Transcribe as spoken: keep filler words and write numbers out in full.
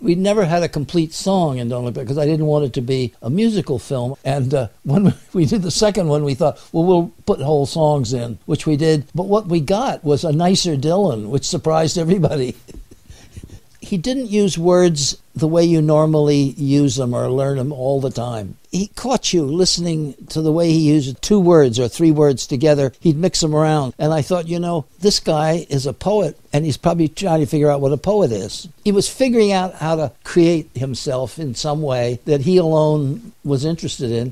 We never had a complete song in Don't Look Back because I didn't want it to be a musical film. And uh, when we did the second one, we thought, well, we'll put whole songs in, which we did. But what we got was a nicer Dylan, which surprised everybody. He didn't use words the way you normally use them or learn them all the time. He caught you listening to the way he used two words or three words together. He'd mix them around. And I thought, you know, this guy is a poet, and he's probably trying to figure out what a poet is. He was figuring out how to create himself in some way that he alone was interested in.